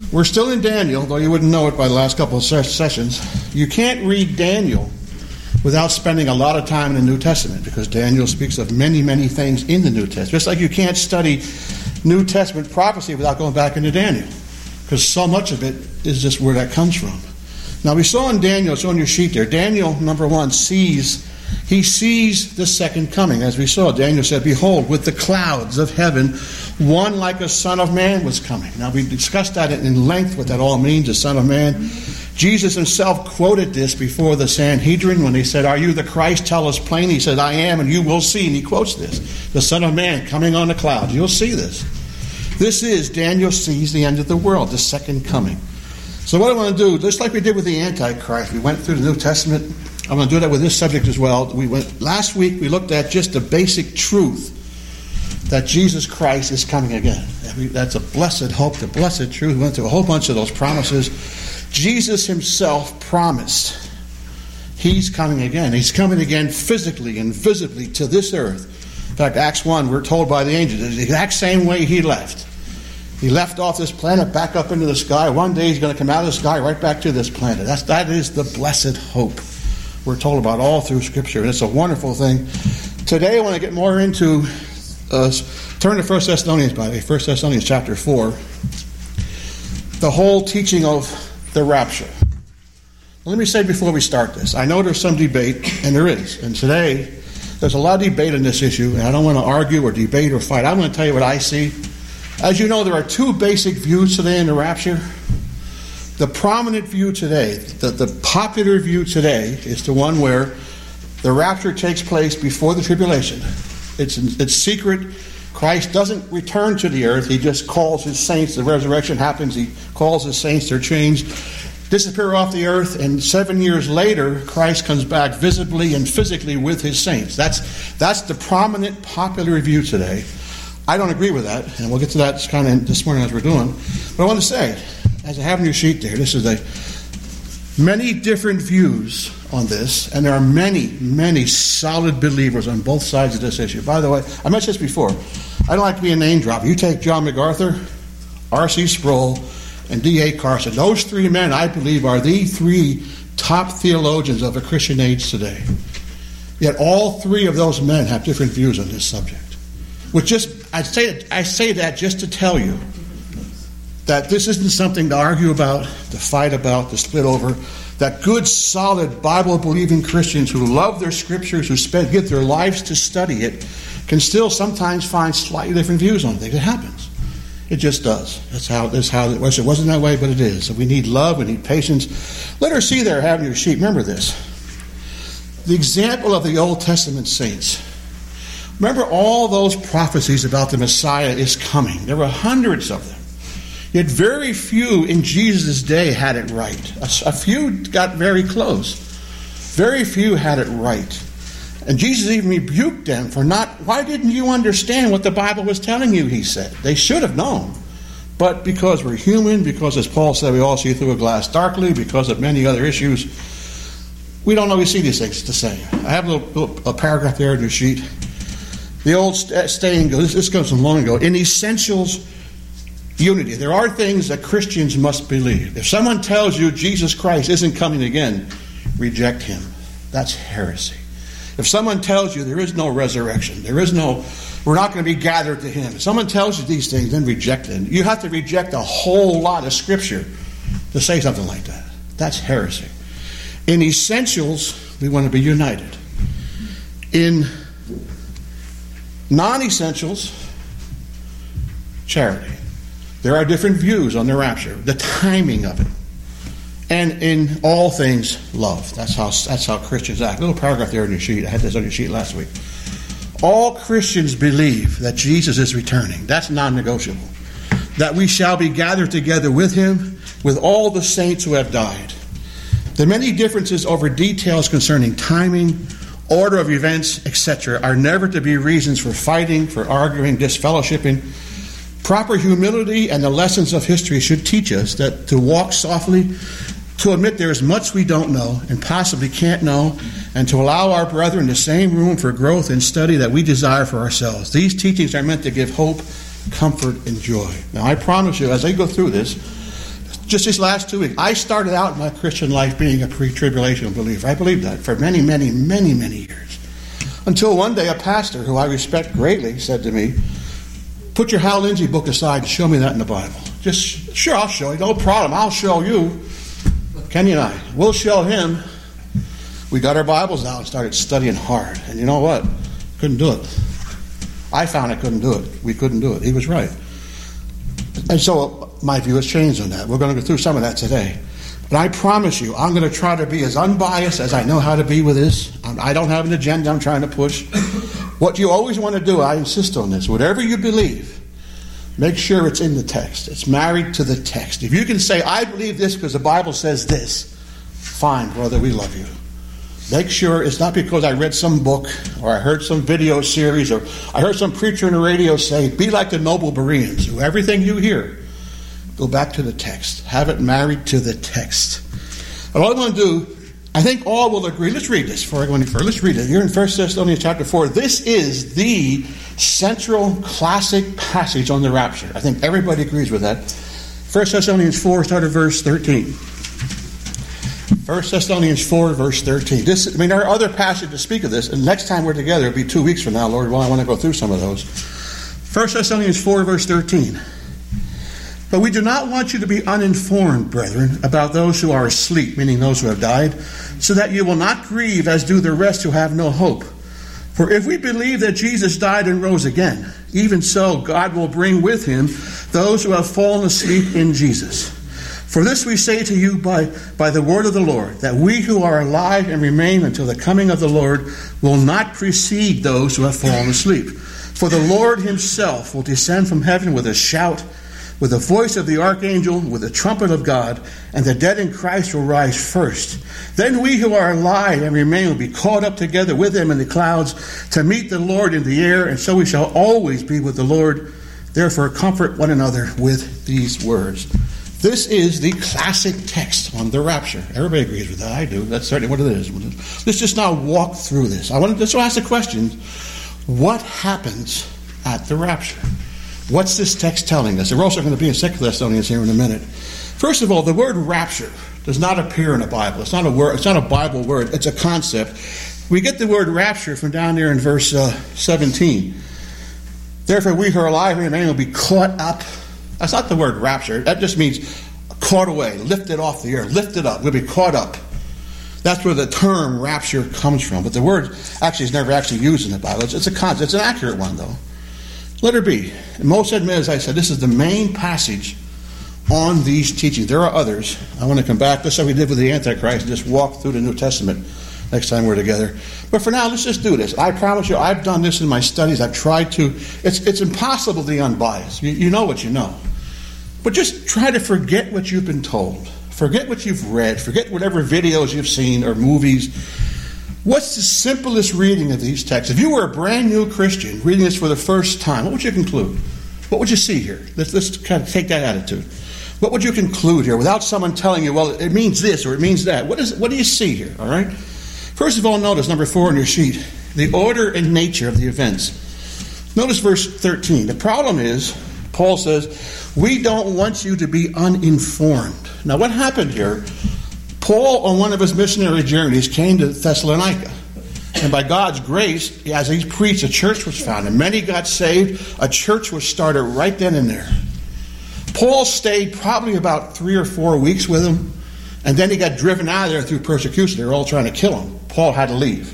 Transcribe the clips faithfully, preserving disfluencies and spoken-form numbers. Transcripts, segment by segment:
We're still in Daniel, though you wouldn't know it by the last couple of ses- sessions. You can't read Daniel without spending a lot of time in the New Testament, because Daniel speaks of many, many things in the New Testament. Just like you can't study New Testament prophecy without going back into Daniel, because so much of it is just where that comes from. Now, we saw in Daniel, it's on your sheet there, Daniel, number one, sees, he sees the second coming. As we saw, Daniel said, "Behold, with the clouds of heaven, one like a son of man was coming." Now, we discussed that in length, what that all means, the son of man. Jesus himself quoted this before the Sanhedrin when he said, "Are you the Christ? Tell us plainly." He said, "I am, and you will see." And he quotes this, the Son of Man coming on the clouds. You'll see this. This is, Daniel sees the end of the world, the second coming. So what I want to do, just like we did with the Antichrist, we went through the New Testament. I'm going to do that with this subject as well. We went last week, we looked at just the basic truth that Jesus Christ is coming again. That's a blessed hope, the blessed truth. We went through a whole bunch of those promises. Jesus himself promised he's coming again. He's coming again physically and visibly to this earth. In fact, Acts one, we're told by the angels, the exact same way he left. He left off this planet back up into the sky. One day he's going to come out of the sky right back to this planet. That's, that is the blessed hope we're told about all through Scripture. And it's a wonderful thing. Today I want to get more into, uh, turn to First Thessalonians, by the way, First Thessalonians chapter four. The whole teaching of the rapture. Let me say before we start this, I know there's some debate, and there is. And today, there's a lot of debate on this issue, and I don't want to argue or debate or fight. I'm going to tell you what I see. As you know, there are two basic views today in the rapture. The prominent view today, the, the popular view today, is the one where the rapture takes place before the tribulation. It's, it's secret. Christ doesn't return to the earth. He just calls his saints. The resurrection happens. He calls his saints. They're changed, disappear off the earth, and seven years later, Christ comes back visibly and physically with his saints. That's, that's the prominent popular view today. I don't agree with that, and we'll get to that kind of this morning as we're doing. But I want to say, as I have on your sheet there, this is a many different views on this, and there are many, many solid believers on both sides of this issue. By the way, I mentioned this before. I don't like to be a name dropper. You take John MacArthur, R C Sproul, and D A Carson. Those three men, I believe, are the three top theologians of the Christian age today. Yet all three of those men have different views on this subject. Which just, I say, I say that just to tell you that this isn't something to argue about, to fight about, to split over. That good, solid, Bible-believing Christians who love their scriptures, who spend, give their lives to study it, can still sometimes find slightly different views on things. It happens. It just does. That's how, that's how it was. It wasn't that way, but it is. So we need love, we need patience. Let her see there, having your sheet. Remember this. The example of the Old Testament saints. Remember all those prophecies about the Messiah is coming. There were hundreds of them. Yet very few in Jesus' day had it right. A, a few got very close. Very few had it right. And Jesus even rebuked them for not, why didn't you understand what the Bible was telling you, he said. They should have known. But because we're human, because as Paul said, we all see through a glass darkly, because of many other issues, we don't always see these things the same. I have a little, little a paragraph there in your sheet. The old saying goes, this comes from long ago, in essentials, unity. There are things that Christians must believe. If someone tells you Jesus Christ isn't coming again, reject him. That's heresy. If someone tells you there is no resurrection, there is no, we're not going to be gathered to him. If someone tells you these things, then reject them. You have to reject a whole lot of scripture to say something like that. That's heresy. In essentials, we want to be united. In non-essentials, charity. There are different views on the rapture, the timing of it. And in all things, love. That's how that's how Christians act. A little paragraph there in your sheet. I had this on your sheet last week. All Christians believe that Jesus is returning. That's non-negotiable. That we shall be gathered together with him, with all the saints who have died. The many differences over details concerning timing, order of events, et cetera, are never to be reasons for fighting, for arguing, disfellowshipping. Proper humility and the lessons of history should teach us that to walk softly, to admit there is much we don't know and possibly can't know, and to allow our brethren the same room for growth and study that we desire for ourselves. These teachings are meant to give hope, comfort, and joy. Now, I promise you, as I go through this, just these last two weeks. I started out my Christian life being a pre-tribulation believer. I believed that for many, many, many, many years. Until one day a pastor who I respect greatly said to me, put your Hal Lindsey book aside and show me that in the Bible. Just, sure, I'll show you. No problem. I'll show you. Kenny and I, we'll show him. We got our Bibles out and started studying hard. And you know what? Couldn't do it. I found I couldn't do it. We couldn't do it. He was right. And so my view has changed on that. We're going to go through some of that today. But I promise you, I'm going to try to be as unbiased as I know how to be with this. I don't have an agenda I'm trying to push. What you always want to do, I insist on this, whatever you believe, make sure it's in the text. It's married to the text. If you can say, I believe this because the Bible says this, fine, brother, we love you. Make sure it's not because I read some book or I heard some video series or I heard some preacher on the radio say, be like the noble Bereans, who everything you hear, go back to the text. Have it married to the text. And all I want to do, I think all will agree. Let's read this before I go any further. Let's read it. You're in First Thessalonians chapter four. This is the central classic passage on the rapture. I think everybody agrees with that. First Thessalonians four, start at verse thirteen. First Thessalonians four, verse thirteen. This, I mean, there are other passages to speak of this, and next time we're together, it'll be two weeks from now, Lord. Well, I want to go through some of those. First Thessalonians four, verse thirteen. But we do not want you to be uninformed, brethren, about those who are asleep, meaning those who have died, so that you will not grieve as do the rest who have no hope. For if we believe that Jesus died and rose again, even so God will bring with him those who have fallen asleep in Jesus. For this we say to you by, by the word of the Lord, that we who are alive and remain until the coming of the Lord will not precede those who have fallen asleep. For the Lord himself will descend from heaven with a shout, with the voice of the archangel, with the trumpet of God, and the dead in Christ will rise first. Then we who are alive and remain will be caught up together with them in the clouds to meet the Lord in the air, and so we shall always be with the Lord. Therefore comfort one another with these words. This is the classic text on the rapture. Everybody agrees with that. I do. That's certainly what it is. Let's just now walk through this. I want to just ask the question, what happens at the rapture? What's this text telling us? We're also going to be in Second Thessalonians here in a minute. First of all, the word rapture does not appear in the Bible. It's not a word. It's not a Bible word. It's a concept. We get the word rapture from down there in verse uh, seventeen. Therefore, we who are alive and remain will be caught up. That's not the word rapture. That just means caught away, lifted off the earth, lifted up. We'll be caught up. That's where the term rapture comes from. But the word actually is never actually used in the Bible. It's, it's a concept. It's an accurate one, though. Letter B. Most admit, as I said, this is the main passage on these teachings. There are others. I want to come back, just like we did with the Antichrist, and just walk through the New Testament next time we're together. But for now, let's just do this. I promise you, I've done this in my studies. I've tried to. It's it's impossible to be unbiased. You, you know what you know. But just try to forget what you've been told. Forget what you've read. Forget whatever videos you've seen or movies. What's the simplest reading of these texts? If you were a brand new Christian reading this for the first time, what would you conclude? What would you see here? Let's, let's kind of take that attitude. What would you conclude here without someone telling you, well, it means this or it means that? What is? What do you see here? All right. First of all, notice number four on your sheet, the order and nature of the events. Notice verse thirteen. The problem is, Paul says, we don't want you to be uninformed. Now, what happened here? Paul, on one of his missionary journeys, came to Thessalonica. And by God's grace, as he preached, a church was founded. Many got saved. A church was started right then and there. Paul stayed probably about three or four weeks with them. And then he got driven out of there through persecution. They were all trying to kill him. Paul had to leave.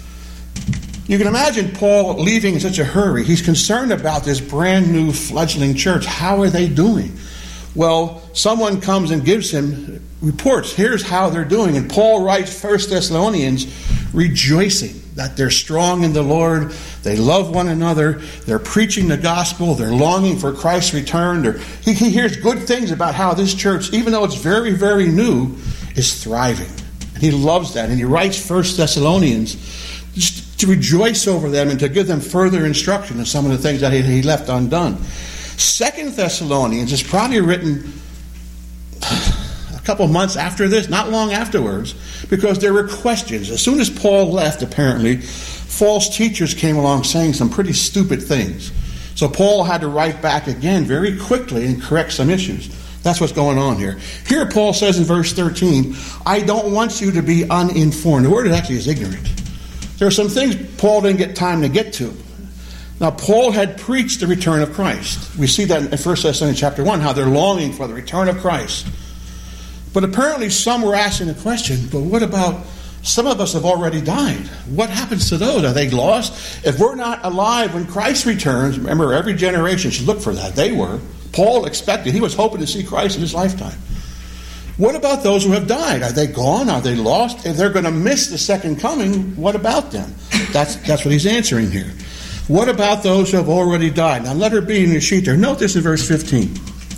You can imagine Paul leaving in such a hurry. He's concerned about this brand new fledgling church. How are they doing? Well, someone comes and gives him reports. Here's how they're doing. And Paul writes First Thessalonians rejoicing that they're strong in the Lord. They love one another. They're preaching the gospel. They're longing for Christ's return. They're, he, he hears good things about how this church, even though it's very, very new, is thriving. And he loves that. And he writes First Thessalonians just to rejoice over them and to give them further instruction of some of the things that he, he left undone. Second Thessalonians is probably written a couple months after this, not long afterwards, because there were questions. As soon as Paul left, apparently, false teachers came along saying some pretty stupid things. So Paul had to write back again very quickly and correct some issues. That's what's going on here. Here Paul says in verse thirteen, I don't want you to be uninformed. The word actually is ignorant. There are some things Paul didn't get time to get to. Now, Paul had preached the return of Christ. We see that in First Thessalonians chapter one, how they're longing for the return of Christ. But apparently some were asking the question, but what about some of us have already died? What happens to those? Are they lost? If we're not alive when Christ returns, remember, every generation should look for that. They were. Paul expected. He was hoping to see Christ in his lifetime. What about those who have died? Are they gone? Are they lost? If they're going to miss the second coming, what about them? That's, that's what he's answering here. What about those who have already died? Now, let her be in your sheet there. Note this in verse fifteen.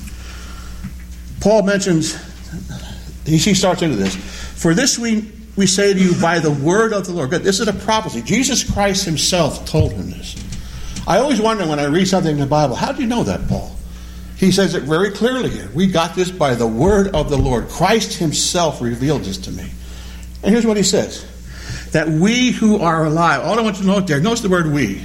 Paul mentions, he starts into this. For this we, we say to you by the word of the Lord. This is a prophecy. Jesus Christ himself told him this. I always wonder when I read something in the Bible, how do you know that, Paul? He says it very clearly here. We got this by the word of the Lord. Christ himself revealed this to me. And here's what he says. That we who are alive, all I want you to note there, notice the word we.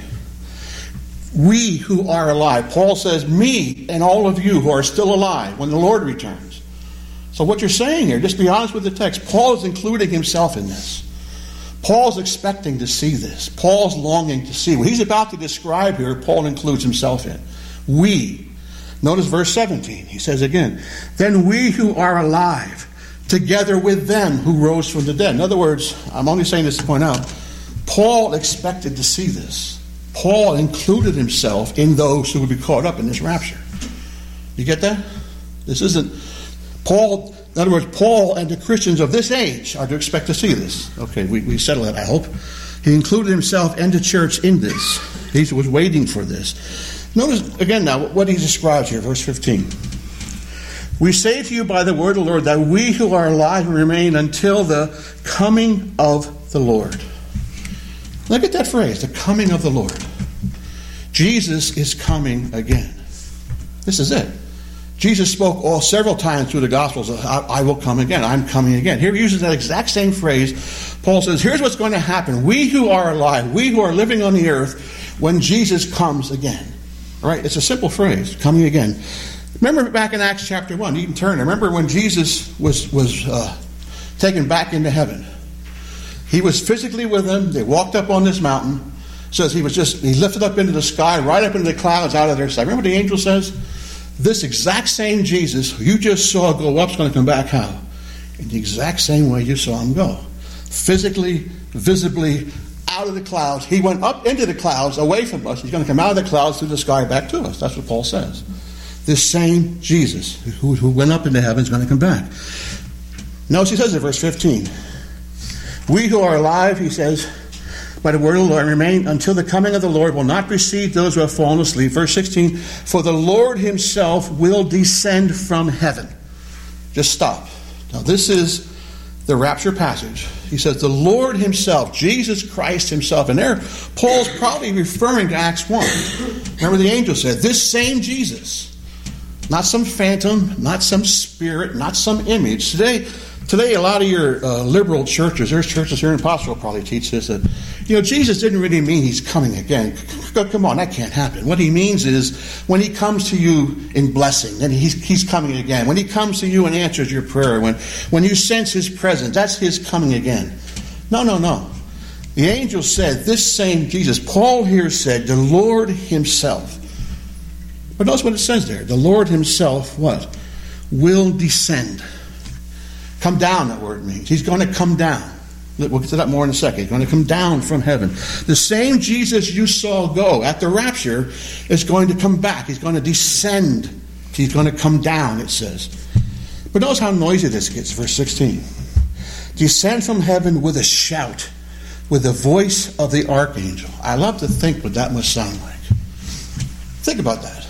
We who are alive. Paul says, me and all of you who are still alive when the Lord returns. So what you're saying here, just be honest with the text, Paul is including himself in this. Paul's expecting to see this. Paul's longing to see. What he's about to describe here, Paul includes himself in. We. Notice verse seventeen. He says again, then we who are alive, together with them who rose from the dead. In other words, I'm only saying this to point out, Paul expected to see this. Paul included himself in those who would be caught up in this rapture. You get that? This isn't... Paul, in other words, Paul and the Christians of this age are to expect to see this. Okay, we, we settle that, I hope. He included himself and the church in this. He was waiting for this. Notice again now what he describes here, verse fifteen. We say to you by the word of the Lord that we who are alive remain until the coming of the Lord. Look at that phrase, the coming of the Lord. Jesus is coming again. This is it. Jesus spoke all several times through the Gospels, I, I will come again, I'm coming again. Here he uses that exact same phrase. Paul says, here's what's going to happen. We who are alive, we who are living on the earth, when Jesus comes again. All right, it's a simple phrase, coming again. Remember back in Acts chapter one, Eaton Turner, remember when Jesus was, was uh, taken back into heaven? He was physically with them. They walked up on this mountain. It says he was just, he lifted up into the sky, right up into the clouds out of their sight. Remember what the angel says? This exact same Jesus who you just saw go up is going to come back how? In the exact same way you saw him go. Physically, visibly, out of the clouds. He went up into the clouds, away from us. He's going to come out of the clouds through the sky back to us. That's what Paul says. This same Jesus who, who went up into heaven is going to come back. Notice he says in verse fifteen. We who are alive, he says, by the word of the Lord, remain until the coming of the Lord, will not precede those who have fallen asleep. Verse sixteen, for the Lord himself will descend from heaven. Just stop. Now this is the rapture passage. He says the Lord himself, Jesus Christ himself. And there, Paul's probably referring to Acts one. Remember the angel said, this same Jesus. Not some phantom, not some spirit, not some image. Today, Today, a lot of your uh, liberal churches, there's churches here in Pottsville probably teach this, that, you know, Jesus didn't really mean he's coming again. Come on, that can't happen. What he means is when he comes to you in blessing, then he's, he's coming again. When he comes to you and answers your prayer, when, when you sense his presence, that's his coming again. No, no, no. The angel said, this same Jesus, Paul here said, the Lord himself. But notice what it says there. The Lord himself, what? Will descend. Come down, that word means. He's going to come down. We'll get to that more in a second. He's going to come down from heaven. The same Jesus you saw go at the rapture is going to come back. He's going to descend. He's going to come down, it says. But notice how noisy this gets, verse sixteen. Descend from heaven with a shout, with the voice of the archangel. I love to think what that must sound like. Think about that.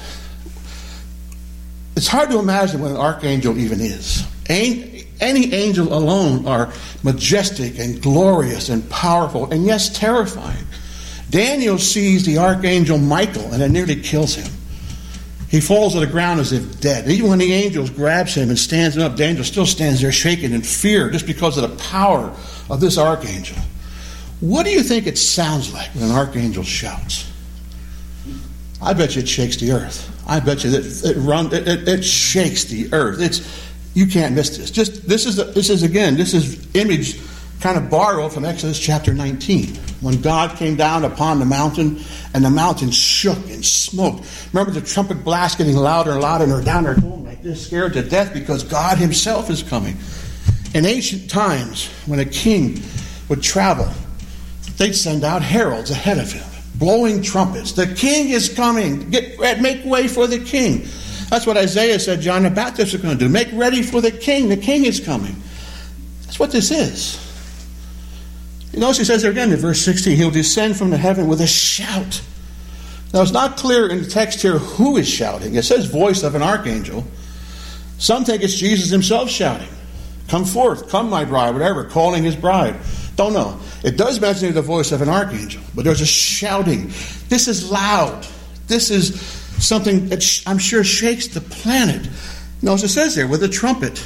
It's hard to imagine what an archangel even is. Ain't Any angel alone are majestic and glorious and powerful and yes, terrifying. Daniel sees the archangel Michael and it nearly kills him. He falls to the ground as if dead. Even when the angel grabs him and stands him up, Daniel still stands there shaking in fear just because of the power of this archangel. What do you think it sounds like when an archangel shouts? I bet you it shakes the earth. I bet you that it run it, it, it shakes the earth. It's you can't miss this. Just this is a, this is again this is image kind of borrowed from Exodus chapter nineteen, when God came down upon the mountain and the mountain shook and smoked. Remember the trumpet blast getting louder and louder, and they're down there going like this, scared to death because God Himself is coming. In ancient times, when a king would travel, they'd send out heralds ahead of him, blowing trumpets. The king is coming. Get make way for the king. That's what Isaiah said John the Baptist is going to do. Make ready for the king. The king is coming. That's what this is. You notice he says there again in verse sixteen, He'll descend from the heaven with a shout. Now it's not clear in the text here who is shouting. It says voice of an archangel. Some think it's Jesus Himself shouting. Come forth, come my bride, whatever, calling His bride. Don't know. It does mention the voice of an archangel, but there's a shouting. This is loud. This is something that sh- I'm sure shakes the planet. Notice it says there, with a trumpet.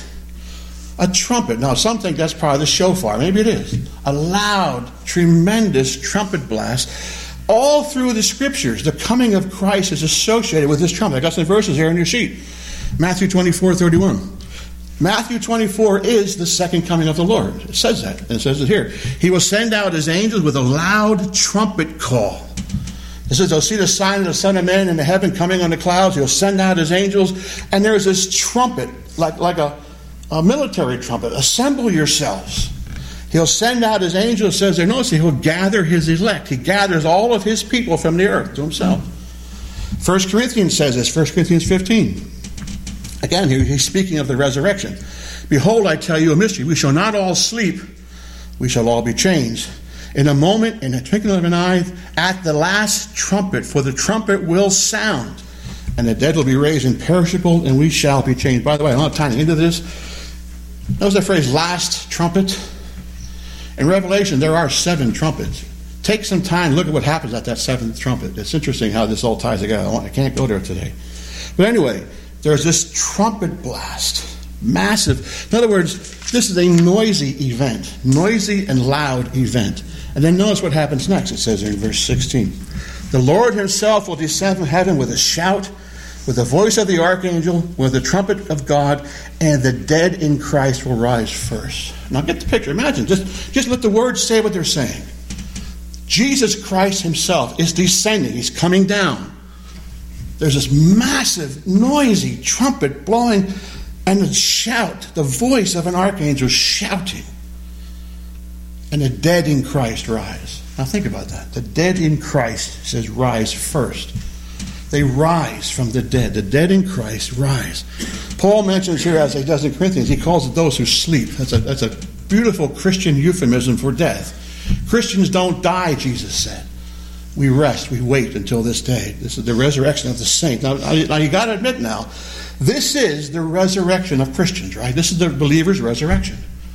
A trumpet. Now, some think that's probably the shofar. Maybe it is. A loud, tremendous trumpet blast. All through the Scriptures, the coming of Christ is associated with this trumpet. I got some verses here on your sheet. Matthew twenty-four thirty-one. Matthew twenty-four is the second coming of the Lord. It says that. And it says it here. He will send out His angels with a loud trumpet call. It says, they'll see the sign of the Son of Man in the heaven coming on the clouds. He'll send out His angels. And there's this trumpet, like, like a, a military trumpet. Assemble yourselves. He'll send out His angels. It says there, notice He'll gather His elect. He gathers all of His people from the earth to Himself. First Corinthians says this, First Corinthians fifteen. Again, he's speaking of the resurrection. Behold, I tell you a mystery. We shall not all sleep. We shall all be changed. In a moment, in a twinkling of an eye, at the last trumpet, for the trumpet will sound, and the dead will be raised imperishable, and we shall be changed. By the way, I don't have time to get into this. Notice the phrase, last trumpet. In Revelation, there are seven trumpets. Take some time, look at what happens at that seventh trumpet. It's interesting how this all ties together. I can't go there today. But anyway, there's this trumpet blast. Massive. In other words, this is a noisy event. Noisy and loud event. And then notice what happens next. It says in verse sixteen. The Lord Himself will descend from heaven with a shout, with the voice of the archangel, with the trumpet of God, and the dead in Christ will rise first. Now get the picture. Imagine. Just, just let the words say what they're saying. Jesus Christ Himself is descending. He's coming down. There's this massive, noisy trumpet blowing, and a shout, the voice of an archangel shouting. And the dead in Christ rise. Now think about that. The dead in Christ says rise first. They rise from the dead. The dead in Christ rise. Paul mentions here, as he does in Corinthians, he calls it those who sleep. That's a, that's a beautiful Christian euphemism for death. Christians don't die, Jesus said. We rest, we wait until this day. This is the resurrection of the saint. Now, now you got to admit now, this is the resurrection of Christians, right? This is the believer's resurrection.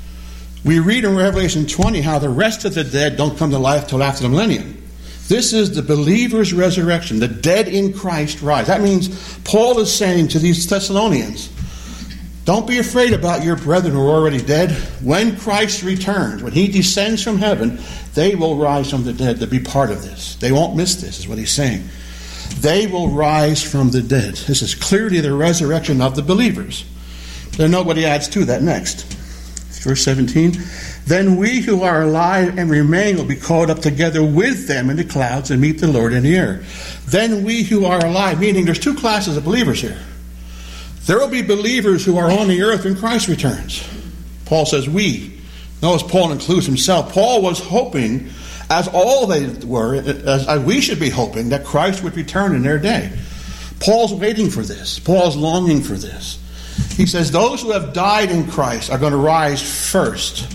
We read in Revelation twenty how the rest of the dead don't come to life till after the millennium. This is the believer's resurrection. The dead in Christ rise. That means Paul is saying to these Thessalonians, don't be afraid about your brethren who are already dead. When Christ returns, when He descends from heaven, they will rise from the dead to be part of this. They won't miss this, is what he's saying. They will rise from the dead. This is clearly the resurrection of the believers. Then note what he adds to that next. Verse seventeen. Then we who are alive and remain will be caught up together with them in the clouds and meet the Lord in the air. Then we who are alive, meaning there's two classes of believers here. There will be believers who are on the earth when Christ returns. Paul says we. Notice Paul includes himself. Paul was hoping, as all they were, as we should be hoping, that Christ would return in their day. Paul's waiting for this. Paul's longing for this. He says those who have died in Christ are going to rise first.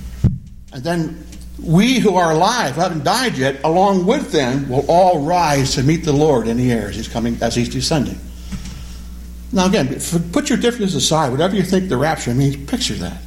And then we who are alive, who haven't died yet, along with them, will all rise to meet the Lord in the air as He's coming, as He's descending. Now again, put your differences aside. Whatever you think the rapture means, picture that.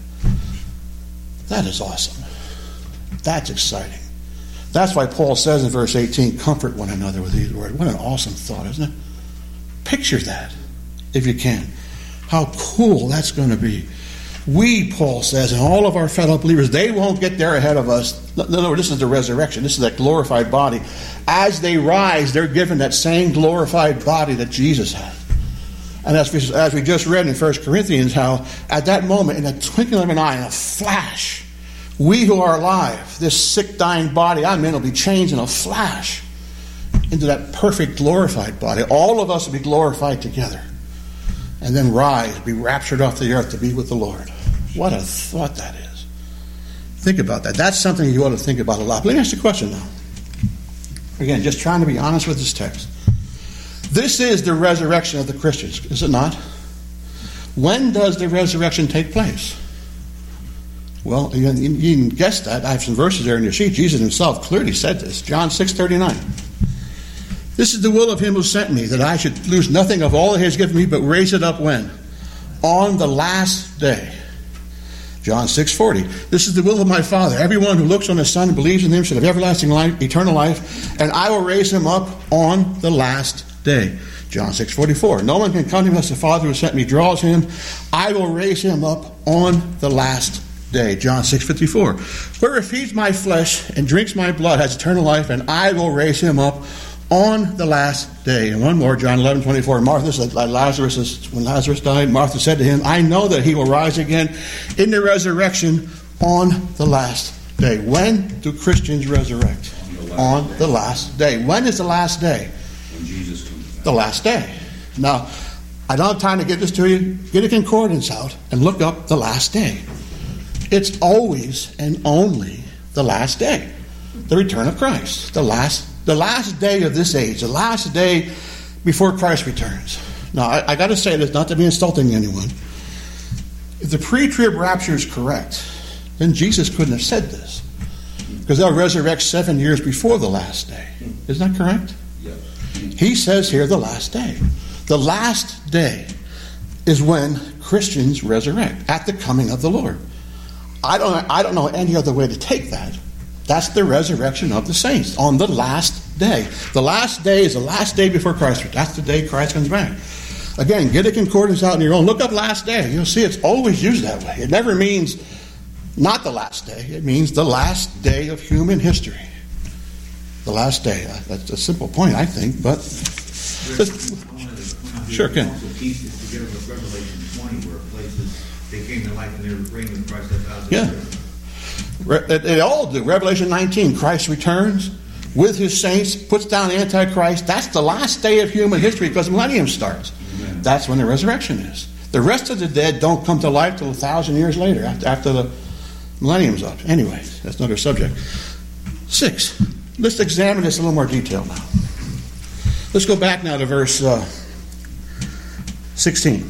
That is awesome. That's exciting. That's why Paul says in verse eighteen, comfort one another with these words. What an awesome thought, isn't it? Picture that, if you can. How cool that's going to be. We, Paul says, and all of our fellow believers, they won't get there ahead of us. No, no, this is the resurrection. This is that glorified body. As they rise, they're given that same glorified body that Jesus had. And as we, as we just read in First Corinthians, how at that moment, in a twinkling of an eye, in a flash, we who are alive, this sick, dying body I'm in will be changed in a flash into that perfect glorified body. All of us will be glorified together. And then rise, be raptured off the earth to be with the Lord. What a thought that is. Think about that. That's something you ought to think about a lot. Let me ask you a question now. Again, just trying to be honest with this text. This is the resurrection of the Christians, is it not? When does the resurrection take place? Well, you, you can guess that. I have some verses there in your sheet. Jesus himself clearly said this. John six thirty-nine. This is the will of him who sent me, that I should lose nothing of all that he has given me, but raise it up when? On the last day. John six forty. This is the will of my Father. Everyone who looks on the Son and believes in him should have everlasting life, eternal life, and I will raise him up on the last day. John six forty-four. No one can come to me unless the Father who sent me draws him. I will raise him up on the last day. John six fifty-four. Whoever feeds my flesh and drinks my blood has eternal life, and I will raise him up on the last day. And one more, John eleven twenty-four. Martha said, Lazarus is, when Lazarus died, Martha said to him, I know that he will rise again in the resurrection on the last day. When do Christians resurrect? On the last day. When is the last day? When Jesus comes back. The last day. Now, I don't have time to get this to you. Get a concordance out and look up the last day. It's always and only the last day. The return of Christ. The last The last day of this age, the last day before Christ returns. Now, I, I got to say this, not to be insulting to anyone. If the pre-trib rapture is correct, then Jesus couldn't have said this, because they'll resurrect seven years before the last day. Isn't that correct? Yes. He says here the last day. The last day is when Christians resurrect, at the coming of the Lord. I don't, I don't know any other way to take that. That's the resurrection of the saints on the last day. The last day is the last day before Christ. That's the day Christ comes back. Again, get a concordance out on your own. Look up last day. You'll see it's always used that way. It never means not the last day. It means the last day of human history. The last day. That's a simple point, I think, but... Sure, Ken. Also pieces together with Revelation twenty, where places they came to life and they were reigning with Christ a thousand yeah. years. They all do. Revelation nineteen, Christ returns with his saints, puts down the Antichrist. That's the last day of human history, because the millennium starts. Amen. That's when the resurrection is. The rest of the dead don't come to life till a thousand years later, after, after the millennium's up. Anyway, that's another subject. Six. Let's examine this in a little more detail now. Let's go back now to verse uh, sixteen.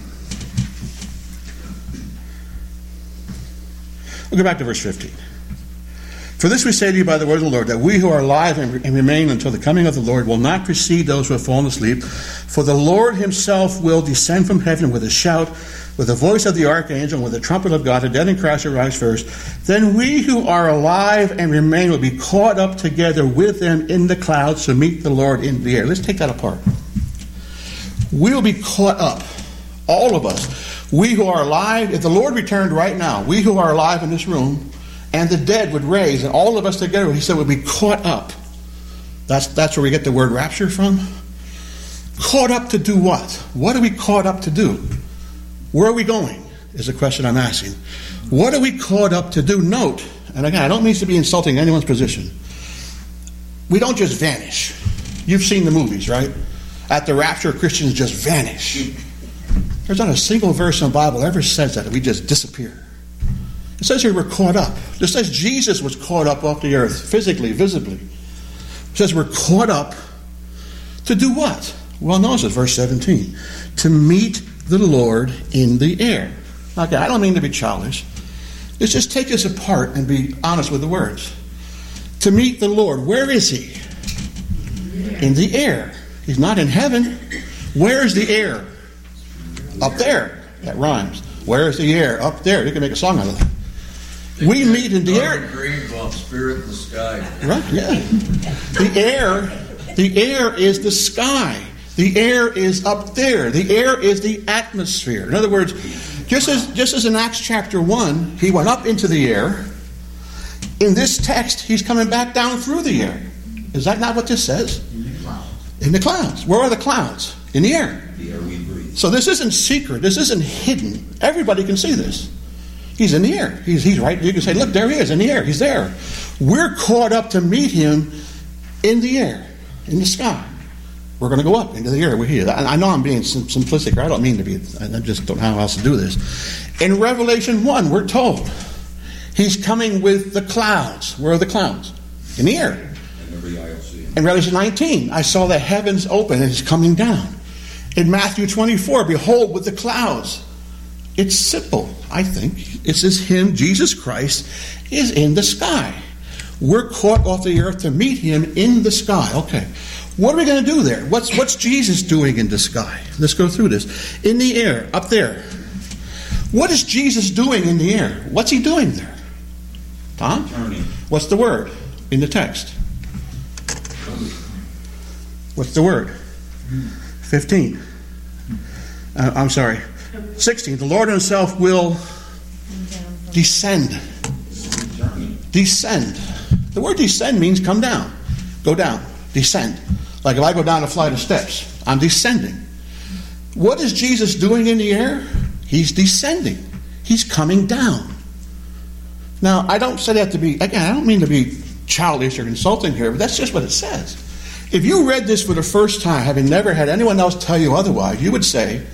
We'll go back to verse fifteen. For this we say to you by the word of the Lord, that we who are alive and remain until the coming of the Lord will not precede those who have fallen asleep. For the Lord himself will descend from heaven with a shout, with the voice of the archangel, and with the trumpet of God. The dead in Christ will rise first. Then we who are alive and remain will be caught up together with them in the clouds to meet the Lord in the air. Let's take that apart. We'll be caught up, all of us. We who are alive, if the Lord returned right now, we who are alive in this room, and the dead would raise, and all of us together, he said, would be caught up. That's, that's where we get the word rapture from. Caught up to do what? What are we caught up to do? Where are we going, is the question I'm asking. What are we caught up to do? Note, and again, I don't mean to be insulting anyone's position. We don't just vanish. You've seen the movies, right? At the rapture, Christians just vanish. There's not a single verse in the Bible that ever says that, that we just disappear. It says here we're caught up. It says Jesus was caught up off the earth, physically, visibly. It says we're caught up to do what? Well, notice it, verse seventeen. To meet the Lord in the air. Okay, I don't mean to be childish. Let's just take this apart and be honest with the words. To meet the Lord. Where is he? In the air. He's not in heaven. Where is the air? Up there. That rhymes. Where is the air? Up there. You can make a song out of that. We meet in the air. Green bump, spirit in the sky. Right, yeah. The air, the air is the sky. The air is up there. The air is the atmosphere. In other words, Just as, just as in Acts chapter one, he went up into the air, in this text, he's coming back down through the air. Is that not what this says? In the clouds. In the clouds. Where are the clouds? In the air. The air we breathe. So this isn't secret. This isn't hidden. Everybody can see this. He's in the air. He's, he's right. You can say, look, there he is in the air. He's there. We're caught up to meet him in the air, in the sky. We're going to go up into the air. We're here. I know I'm being sim- simplistic. I don't mean to be. I just don't know how else to do this. In Revelation one, we're told he's coming with the clouds. Where are the clouds? In the air. And every eye will see him. In Revelation nineteen, I saw the heavens open and he's coming down. In Matthew twenty-four, behold, with the clouds. It's simple, I think. It's as him, Jesus Christ, is in the sky. We're caught off the earth to meet him in the sky. Okay. What are we going to do there? What's, what's Jesus doing in the sky? Let's go through this. In the air, up there. What is Jesus doing in the air? What's he doing there? Tom? Turning. What's the word in the text? What's the word? fifteen. Uh, I'm sorry. sixteen. The Lord himself will descend. Turning. Descend. The word descend means come down. Go down. Descend. Like if I go down a flight of steps, I'm descending. What is Jesus doing in the air? He's descending. He's coming down. Now, I don't say that to be, again, I don't mean to be childish or insulting here, but that's just what it says. If you read this for the first time, having never had anyone else tell you otherwise, you would say,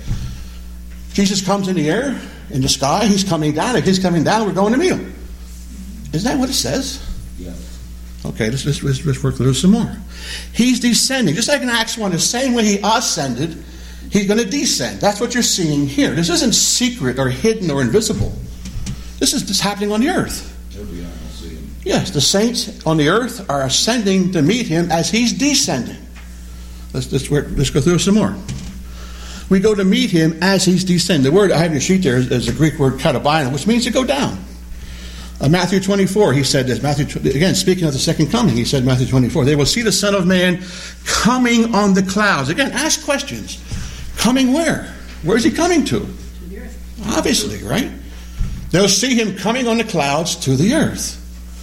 Jesus comes in the air, in the sky, he's coming down. If he's coming down, we're going to meet him. Isn't that what it says? Yes. Okay, let's, let's, let's, let's work through some more. He's descending. Just like in Acts one, the same way he ascended, he's going to descend. That's what you're seeing here. This isn't secret or hidden or invisible. This is just happening on the earth. Every eye will see him. Yes, the saints on the earth are ascending to meet him as he's descending. Let's, let's, work, let's go through some more. We go to meet him as he's descending. The word I have in your sheet there is, is the Greek word katabino, which means to go down. Uh, Matthew twenty-four, he said this. Matthew, again, speaking of the second coming, he said, Matthew twenty-four, they will see the Son of Man coming on the clouds. Again, ask questions. Coming where? Where is he coming to? To the earth. Obviously, right? They'll see him coming on the clouds to the earth.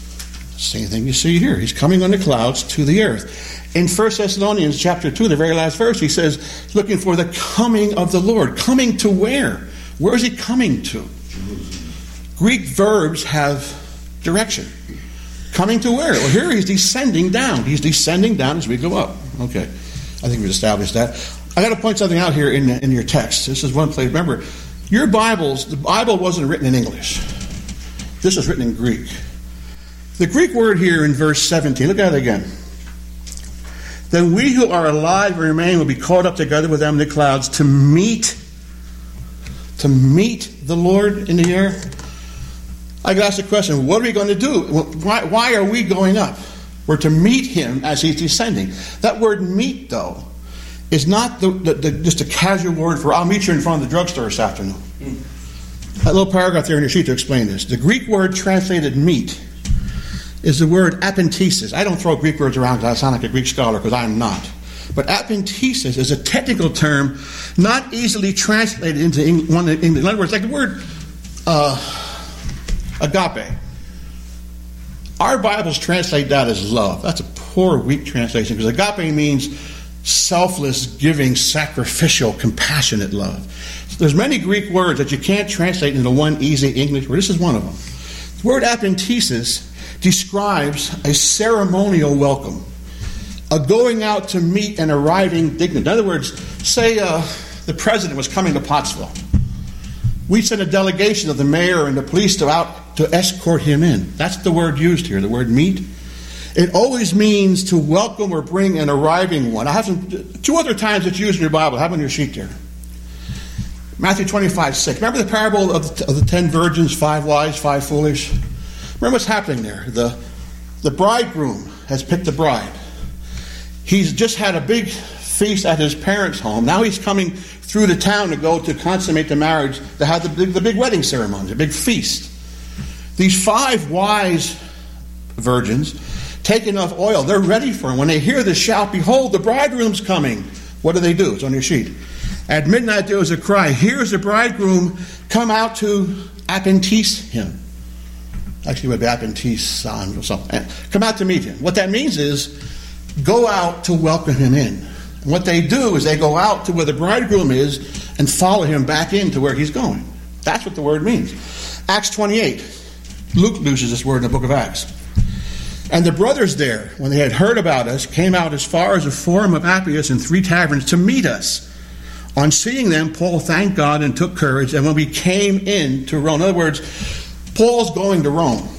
Same thing you see here. He's coming on the clouds to the earth. In First Thessalonians chapter two, the very last verse, he says, looking for the coming of the Lord. Coming to where? Where is he coming to? Greek verbs have direction. Coming to where? Well, here he's descending down. He's descending down as we go up. Okay. I think we've established that. I got to point something out here in, in your text. This is one place. Remember, your Bibles, the Bible wasn't written in English. This was written in Greek. The Greek word here in verse seventeen, look at it again. Then we who are alive and remain will be caught up together with them in the clouds to meet, to meet the Lord in the air. I got asked the question, what are we going to do? Why, why are we going up? We're to meet him as he's descending. That word meet, though, is not the, the, the, just a casual word for I'll meet you in front of the drugstore this afternoon. That little paragraph there in your sheet to explain this. The Greek word translated meet is the word apentesis. I don't throw Greek words around because I sound like a Greek scholar, because I'm not. But apentesis is a technical term not easily translated into English. In other words, like the word uh, agape. Our Bibles translate that as love. That's a poor, weak translation, because agape means selfless, giving, sacrificial, compassionate love. So there's many Greek words that you can't translate into one easy English word. This is one of them. The word apentesis describes a ceremonial welcome, a going out to meet an arriving dignitary. In other words, say uh, the president was coming to Pottsville. We sent a delegation of the mayor and the police to out to escort him in. That's the word used here, the word meet. It always means to welcome or bring an arriving one. I have some, two other times it's used in your Bible. I have it on your sheet there. Matthew twenty-five, six. Remember the parable of the, of the ten virgins, five wise, five foolish? Remember what's happening there. The, the bridegroom has picked the bride. He's just had a big feast at his parents' home. Now he's coming through the town to go to consummate the marriage, to have the big, the big wedding ceremony, the big feast. These five wise virgins take enough oil. They're ready for him. When they hear the shout, behold, the bridegroom's coming. What do they do? It's on your sheet. At midnight there was a cry, here's the bridegroom, come out to apprentice him. Actually, it would be apprentice son or something. Come out to meet him. What that means is, go out to welcome him in. And what they do is they go out to where the bridegroom is and follow him back into where he's going. That's what the word means. Acts twenty-eight. Luke uses this word in the book of Acts. And the brothers there, when they had heard about us, came out as far as the Forum of Appius and three taverns to meet us. On seeing them, Paul thanked God and took courage. And when we came in to Rome, in other words, Paul's going to Rome.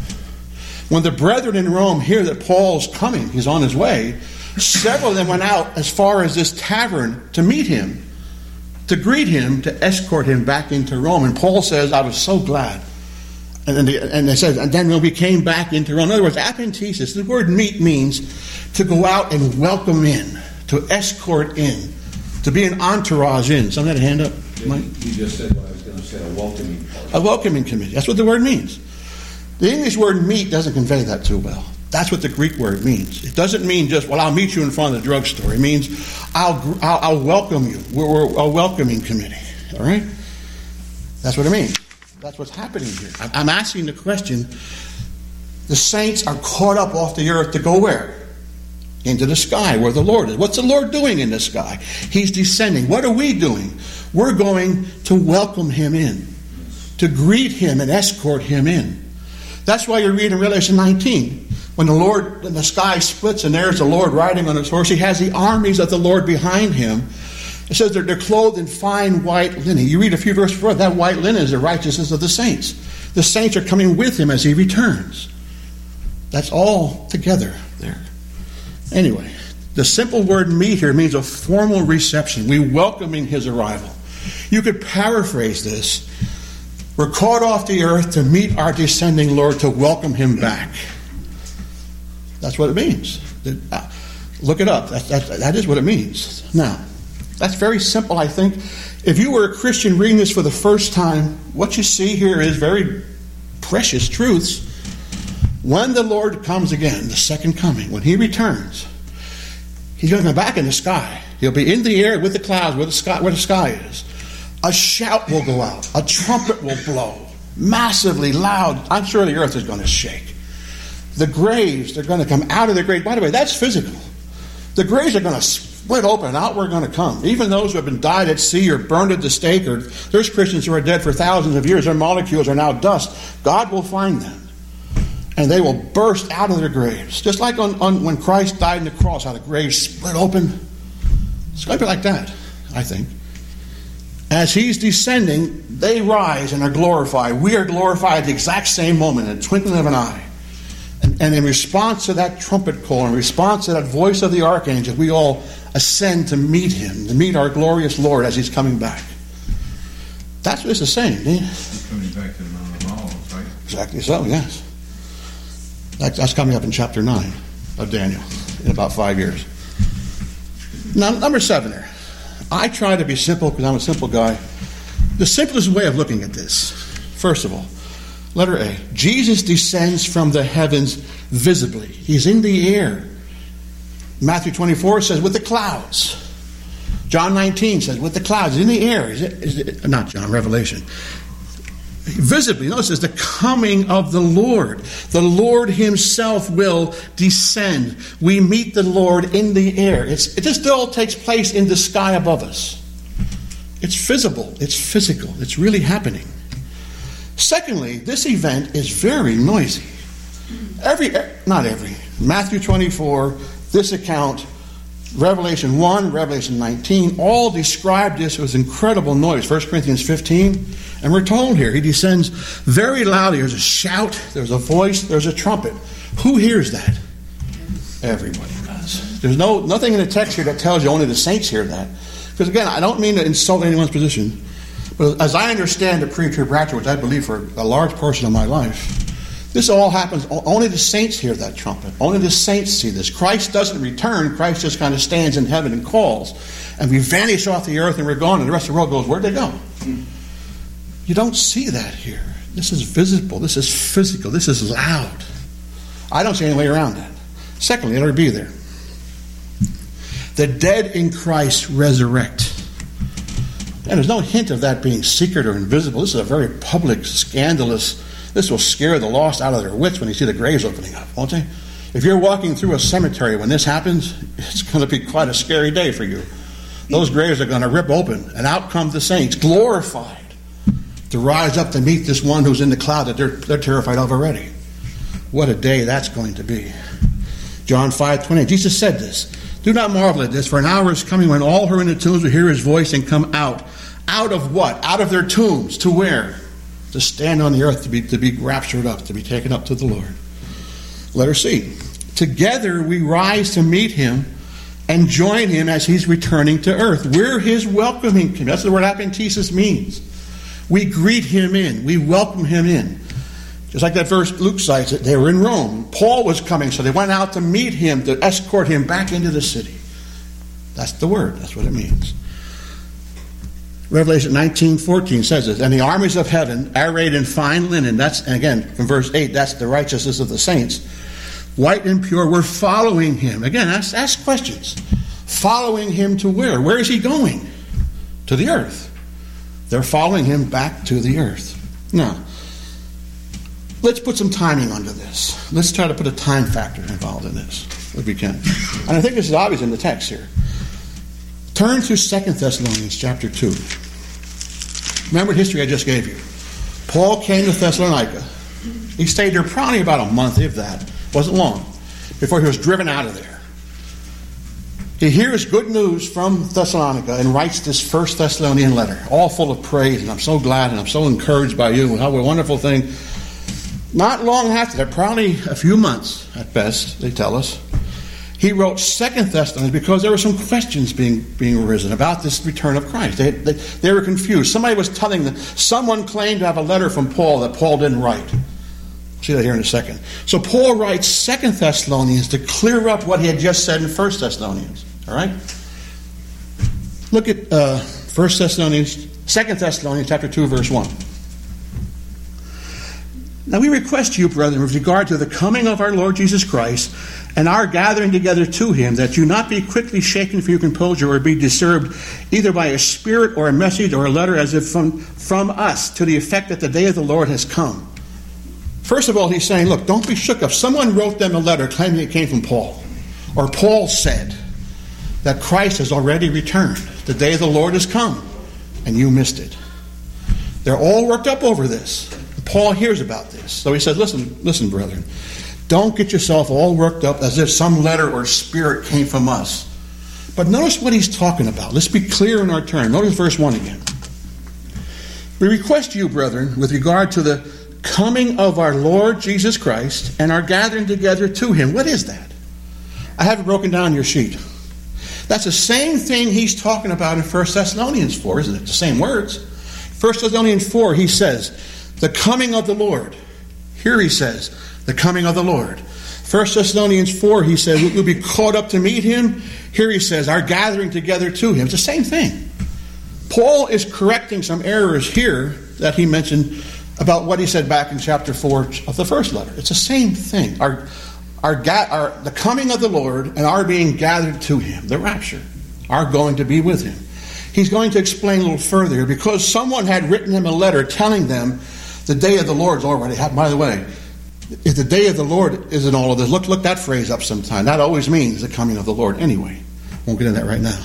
When the brethren in Rome hear that Paul's coming, he's on his way, several of them went out as far as this tavern to meet him, to greet him, to escort him back into Rome. And Paul says, I was so glad. And then they, and they said, and then when we came back into Rome, in other words, appentesis, the word meet means to go out and welcome in, to escort in, to be an entourage in. Someone had a hand up? You, you just said what I was going to say, a welcoming party. A welcoming committee. That's what the word means. The English word meet doesn't convey that too well. That's what the Greek word means. It doesn't mean just, well, I'll meet you in front of the drugstore. It means, I'll, I'll, I'll welcome you. We're, we're a welcoming committee. All right? That's what it means. That's what's happening here. I'm asking the question, the saints are caught up off the earth to go where? Into the sky, where the Lord is. What's the Lord doing in the sky? He's descending. What are we doing? We're going to welcome him in, to greet him and escort him in. That's why you read in Revelation nineteen, when the Lord, when the sky splits and there's the Lord riding on his horse, he has the armies of the Lord behind him. It says they're, they're clothed in fine white linen. You read a few verses before, that white linen is the righteousness of the saints. The saints are coming with him as he returns. That's all together there. Anyway, the simple word meet here means a formal reception. We welcoming his arrival. You could paraphrase this. We're caught off the earth to meet our descending Lord, to welcome him back. That's what it means. Look it up. That, that, that is what it means. Now, that's very simple, I think. If you were a Christian reading this for the first time, what you see here is very precious truths. When the Lord comes again, the second coming, when he returns, he's going to come back in the sky. He'll be in the air with the clouds where the sky, where the sky is. A shout will go out. A trumpet will blow. Massively loud. I'm sure the earth is going to shake. The graves, they're going to come out of the grave. By the way, that's physical. The graves are going to split open and out we're going to come. Even those who have been died at sea or burned at the stake, or there's Christians who are dead for thousands of years, their molecules are now dust. God will find them. And they will burst out of their graves. Just like on, on when Christ died on the cross, how the graves split open. It's going to be like that, I think. As he's descending, they rise and are glorified. We are glorified at the exact same moment, in the twinkling of an eye. And, and in response to that trumpet call, in response to that voice of the archangel, we all ascend to meet him, to meet our glorious Lord as he's coming back. That's what this is saying. Eh? He's coming back to the Mount of Olives, right? Exactly so, yes. That's coming up in chapter nine of Daniel in about five years. Now, number seven there. I try to be simple because I'm a simple guy. The simplest way of looking at this, first of all, letter A, Jesus descends from the heavens visibly. He's in the air. Matthew twenty-four says, with the clouds. John nineteen says, with the clouds. He's in the air. Is it, is it, not John, Revelation. Visibly, notice this, the coming of the Lord. The Lord himself will descend. We meet the Lord in the air. It's, it just all takes place in the sky above us. It's visible. It's physical. It's really happening. Secondly, this event is very noisy. Every, not every, Matthew twenty-four, this account, Revelation one, Revelation nineteen, all describe this with incredible noise. First Corinthians fifteen, and we're told here, he descends very loudly. There's a shout, there's a voice, there's a trumpet. Who hears that? Everybody does. There's no nothing in the text here that tells you only the saints hear that. Because again, I don't mean to insult anyone's position, but as I understand the pre-trib rapture, which I believe for a large portion of my life, this all happens, only the saints hear that trumpet. Only the saints see this. Christ doesn't return. Christ just kind of stands in heaven and calls. And we vanish off the earth and we're gone. And the rest of the world goes, where'd they go? You don't see that here. This is visible. This is physical. This is loud. I don't see any way around that. Secondly, let her be there. The dead in Christ resurrect. And there's no hint of that being secret or invisible. This is a very public, scandalous. This will scare the lost out of their wits when they see the graves opening up, won't they? If you're walking through a cemetery when this happens, it's going to be quite a scary day for you. Those graves are going to rip open, and out come the saints, glorified, to rise up to meet this one who's in the cloud that they're, they're terrified of already. What a day that's going to be. John five twenty-eight, Jesus said this, "Do not marvel at this, for an hour is coming when all who are in the tombs will hear his voice and come out." Out of what? Out of their tombs. To where? To stand on the earth, to be, to be raptured up, to be taken up to the Lord. Letter C. Together we rise to meet him and join him as he's returning to earth. We're his welcoming committee. That's the word adventesis means. We greet him in. We welcome him in. Just like that verse Luke cites it, they were in Rome. Paul was coming, so they went out to meet him, to escort him back into the city. That's the word. That's what it means. Revelation nineteen fourteen says this, "And the armies of heaven, arrayed in fine linen," that's, and again, from verse eight, that's the righteousness of the saints, "white and pure, were following him." Again, ask, ask questions. Following him to where? Where is he going? To the earth. They're following him back to the earth. Now, let's put some timing onto this. Let's try to put a time factor involved in this, if we can. And I think this is obvious in the text here. Turn to Second Thessalonians chapter two. Remember the history I just gave you. Paul came to Thessalonica. He stayed there probably about a month, if that. Wasn't long, before he was driven out of there. He hears good news from Thessalonica and writes this First Thessalonian letter, all full of praise, and I'm so glad and I'm so encouraged by you, and how a wonderful thing. Not long after that, probably a few months at best, they tell us, he wrote Second Thessalonians because there were some questions being being arisen about this return of Christ. They, they, they were confused. Somebody was telling them, someone claimed to have a letter from Paul that Paul didn't write. See that here in a second. So Paul writes Second Thessalonians to clear up what he had just said in First Thessalonians. All right? Look at uh, First Thessalonians, Second Thessalonians chapter two, verse one. "Now we request you, brethren, with regard to the coming of our Lord Jesus Christ and our gathering together to him, that you not be quickly shaken from your composure or be disturbed either by a spirit or a message or a letter as if from, from us, to the effect that the day of the Lord has come." First of all, he's saying, look, don't be shook up. Someone wrote them a letter claiming it came from Paul. Or Paul said that Christ has already returned. The day of the Lord has come, and you missed it. They're all worked up over this. Paul hears about this. So he says, listen, listen, brethren, don't get yourself all worked up as if some letter or spirit came from us. But notice what he's talking about. Let's be clear in our term. Notice verse one again. "We request you, brethren, with regard to the coming of our Lord Jesus Christ and our gathering together to him." What is that? I have it broken down on your sheet. That's the same thing he's talking about in First Thessalonians four, isn't it? The same words. First Thessalonians four, he says, the coming of the Lord. Here he says, the coming of the Lord. First Thessalonians four, he says, we'll be caught up to meet him. Here he says, our gathering together to him. It's the same thing. Paul is correcting some errors here that he mentioned about what he said back in chapter four of the first letter. It's the same thing. Our, our, ga- our the coming of the Lord and our being gathered to him, the rapture, our going to be with him. He's going to explain a little further here, because someone had written him a letter telling them the day of the Lord's already happened. By the way, if the day of the Lord isn't all of this, look, look that phrase up sometime. That always means the coming of the Lord anyway. Won't get into that right now.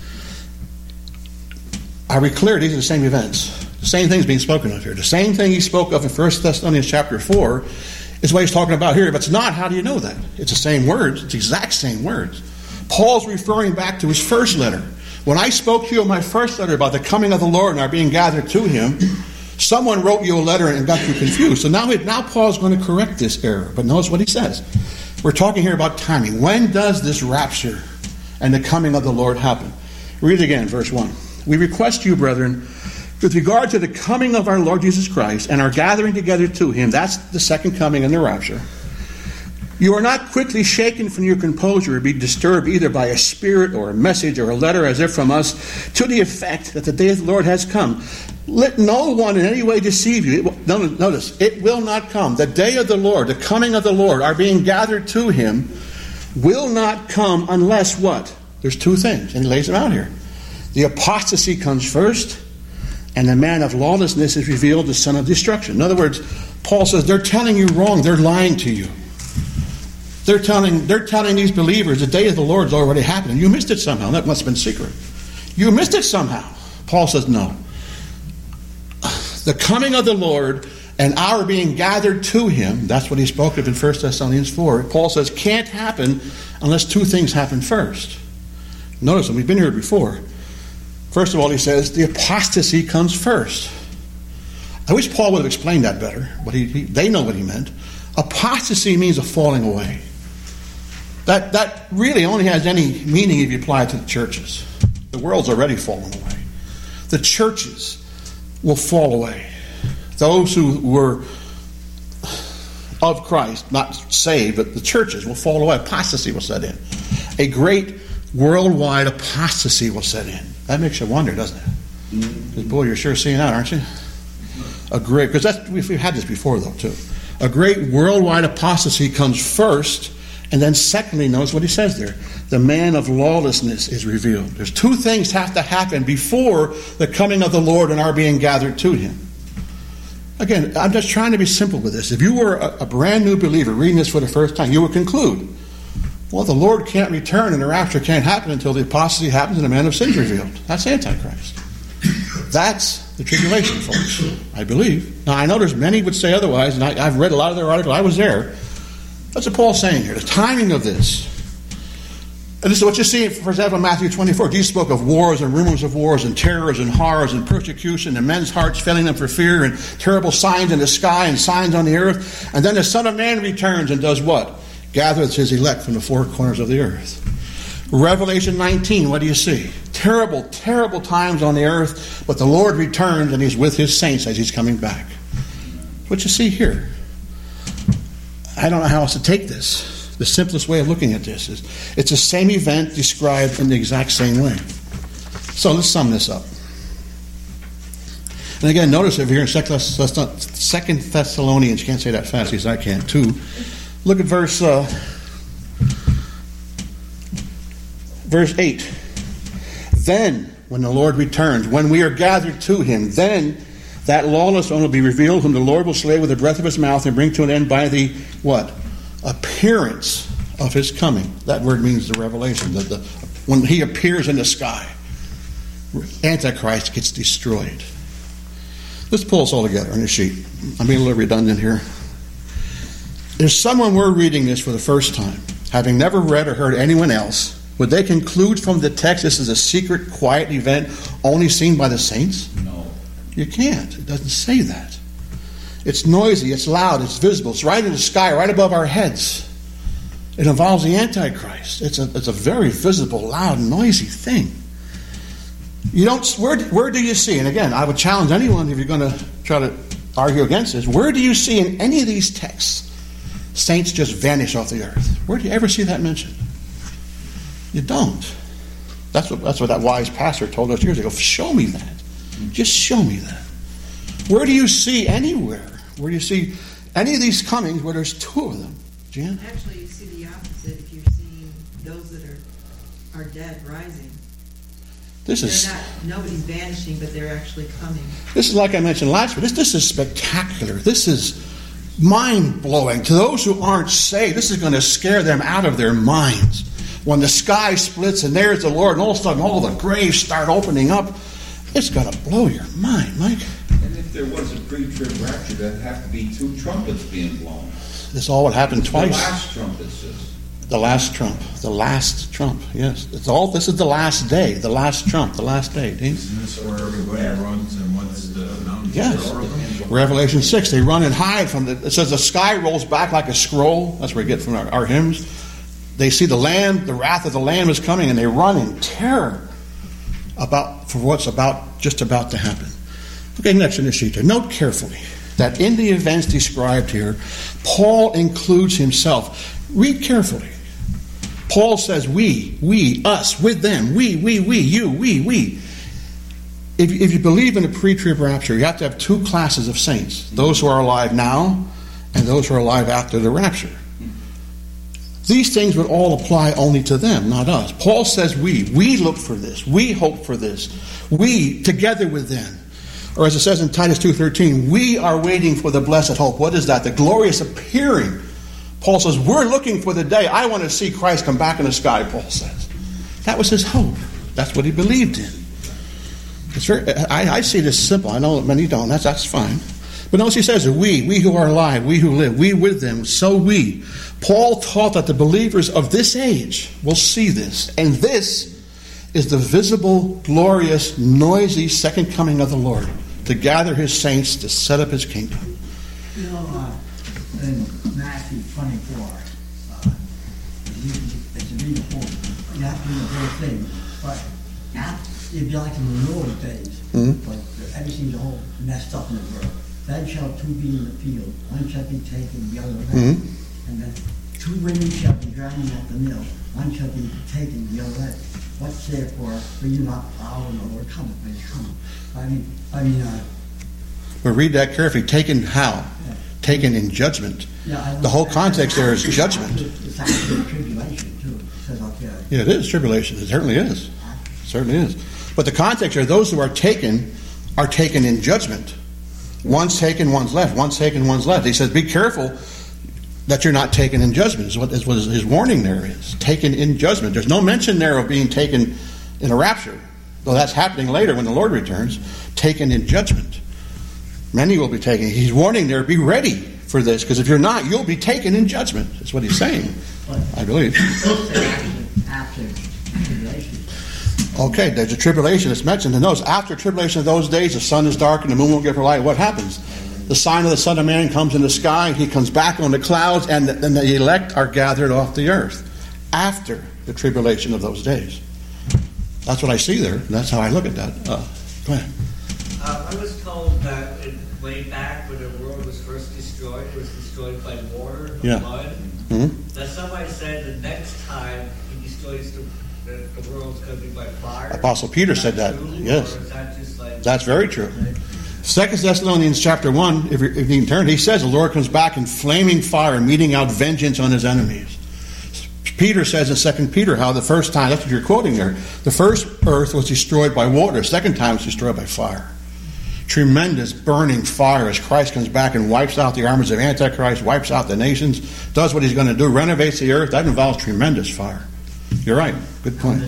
Are we clear? These are the same events. The same thing's being spoken of here. The same thing he spoke of in First Thessalonians chapter four is what he's talking about here. If it's not, how do you know that? It's the same words. It's the exact same words. Paul's referring back to his first letter. When I spoke to you in my first letter about the coming of the Lord and our being gathered to him, someone wrote you a letter and got you confused. So now, now Paul's going to correct this error. But notice what he says. We're talking here about timing. When does this rapture and the coming of the Lord happen? Read it again, verse one. "We request you, brethren, with regard to the coming of our Lord Jesus Christ and our gathering together to him," that's the second coming and the rapture, "you are not quickly shaken from your composure or be disturbed either by a spirit or a message or a letter as if from us, to the effect that the day of the Lord has come. Let no one in any way deceive you." It, notice, it will not come. The day of the Lord, the coming of the Lord, our being gathered to him, will not come unless what? There's two things, and he lays them out here. The apostasy comes first, and the man of lawlessness is revealed, the son of destruction. In other words, Paul says they're telling you wrong. They're lying to you. They're telling, they're telling these believers the day of the Lord is already happening. You missed it somehow. That must have been secret. You missed it somehow. Paul says no. The coming of the Lord and our being gathered to him, that's what he spoke of in First Thessalonians four. Paul says can't happen unless two things happen first. Notice that we've been here before. First of all, he says the apostasy comes first. I wish Paul would have explained that better, but he, he, they know what he meant. Apostasy means a falling away. That, that really only has any meaning if you apply it to the churches. The world's already fallen away. The churches will fall away. Those who were of Christ, not saved, but the churches will fall away. Apostasy will set in. A great worldwide apostasy will set in. That makes you wonder, doesn't it? Mm-hmm. Boy, you're sure seeing that, aren't you? A great, because that's we've, we've had this before, though, too. A great worldwide apostasy comes first, and then secondly, notice what he says there. The man of lawlessness is revealed. There's two things have to happen before the coming of the Lord and our being gathered to him. Again, I'm just trying to be simple with this. If you were a, a brand new believer reading this for the first time, you would conclude, well, the Lord can't return and the rapture can't happen until the apostasy happens and the man of sin is revealed. That's Antichrist. That's the tribulation, folks, I believe. Now, I know there's many would say otherwise, and I, I've read a lot of their articles. I was there. What's Paul saying here? The timing of this. And this is what you see, for example, in Matthew twenty-four. Jesus spoke of wars and rumors of wars and terrors and horrors and persecution and men's hearts failing them for fear and terrible signs in the sky and signs on the earth. And then the Son of Man returns and does what? Gathers his elect from the four corners of the earth. Revelation nineteen, what do you see? Terrible, terrible times on the earth, but the Lord returns and he's with his saints as he's coming back. What you see here. I don't know how else to take this. The simplest way of looking at this is it's the same event described in the exact same way. So let's sum this up. And again, notice over here in Second Thessalonians, you can't say that fast because I can't too. Look at verse uh, verse eight. Then, when the Lord returns, when we are gathered to him, then that lawless one will be revealed, whom the Lord will slay with the breath of his mouth and bring to an end by the what? Appearance of his coming. That word means the revelation. The, the, when he appears in the sky, Antichrist gets destroyed. Let's pull this all together on this sheet. I'm being a little redundant here. There's someone we're reading this for the first time, having never read or heard anyone else. Would they conclude from the text this is a secret, quiet event only seen by the saints? No. You can't. It doesn't say that. It's noisy, it's loud, it's visible. It's right in the sky, right above our heads. It involves the Antichrist. It's a, it's a very visible, loud, noisy thing. You don't. Where, where do you see? And again, I would challenge anyone if you're going to try to argue against this. Where do you see in any of these texts saints just vanish off the earth? Where do you ever see that mentioned? You don't. That's what that's what that wise pastor told us years ago. Show me that. Just show me that. Where do you see anywhere? Where do you see any of these comings where there's two of them? Jan? Actually, you see the opposite if you're seeing those that are, are dead rising. This is they're not, nobody's vanishing, but they're actually coming. This is like I mentioned last week. This, this is spectacular. This is mind-blowing. To those who aren't saved, this is going to scare them out of their minds. When the sky splits and there's the Lord, and all of a sudden all the graves start opening up, it's going to blow your mind, Mike. And if there was a pre-trib rapture, there'd have to be two trumpets being blown. This all would happen twice. The last trumpet says. The last trump. The last trump. Yes. It's all. This is the last day. The last trump. The last day. Dean? Isn't this where everybody runs and what's the mountain? Yes. Revelation six. They run and hide from the. It says the sky rolls back like a scroll. That's where we get from our, our hymns. They see the Lamb. The wrath of the Lamb is coming, and they run in terror about for what's about just about to happen. Okay, next in the sheet here. Note carefully that in the events described here, Paul includes himself. Read carefully. Paul says we, we, us, with them, we, we, we, you, we, we. If, if you believe in a pre-trib rapture, you have to have two classes of saints. Those who are alive now and those who are alive after the rapture. These things would all apply only to them, not us. Paul says we. We look for this. We hope for this. We, together with them. Or as it says in Titus two thirteen, we are waiting for the blessed hope. What is that? The glorious appearing. Paul says, we're looking for the day. I want to see Christ come back in the sky, Paul says. That was his hope. That's what he believed in. It's very, I, I see this simple. I know many don't. That's, that's fine. But notice he says, we, we who are alive, we who live, we with them, so we. Paul taught that the believers of this age will see this. And this is the visible, glorious, noisy second coming of the Lord to gather his saints to set up his kingdom. You know, uh, in Matthew twenty-four, uh, you, it's a read the whole, you have to read the whole thing. But after, it'd be like in the old days, Mm-hmm. like everything's all messed up in the world. Then shall two be in the field, one shall be taken, the other left. Mm-hmm. And then two women shall be drowning at the mill, one shall be taken, the other left. What's therefore for you not following the Lord cometh, when he's coming? I mean, I mean, uh, But read that carefully. Taken how? Yeah. Taken in judgment. yeah, I The whole context there is judgment. It's actually tribulation too. It says up there. Yeah, it is tribulation. It certainly is. It certainly is. But the context are those who are taken are taken in judgment. One's taken, one's left. One's taken, one's left. He says, be careful that you're not taken in judgment, is what, is what his warning there is. Taken in judgment. There's no mention there of being taken in a rapture, though that's happening later when the Lord returns. Taken in judgment. Many will be taken. He's warning there, be ready for this, because if you're not, you'll be taken in judgment. That's what he's saying, I believe. After tribulation. Okay, there's a tribulation that's mentioned. And those after tribulation of those days, the sun is dark and the moon won't give her light. What happens? The sign of the Son of Man comes in the sky. He comes back on the clouds, and the, and the elect are gathered off the earth after the tribulation of those days. That's what I see there. And that's how I look at that. Uh, go ahead. Uh, I was told that it, way back when the world was first destroyed, it was destroyed by water, Yeah. blood. Mm-hmm. That somebody said the next time he destroys the, the, the world's going to be by fire. Apostle Peter Is said that. true, Yes. Or is that just like That's very true. Second Thessalonians chapter one, if you, if you can turn, he says the Lord comes back in flaming fire, meting out vengeance on his enemies. Peter says in Second Peter how the first time, that's what you're quoting there, the first earth was destroyed by water, second time it was destroyed by fire. Tremendous burning fire as Christ comes back and wipes out the armies of Antichrist, wipes out the nations, does what he's going to do, renovates the earth. That involves tremendous fire. You're right. Good point.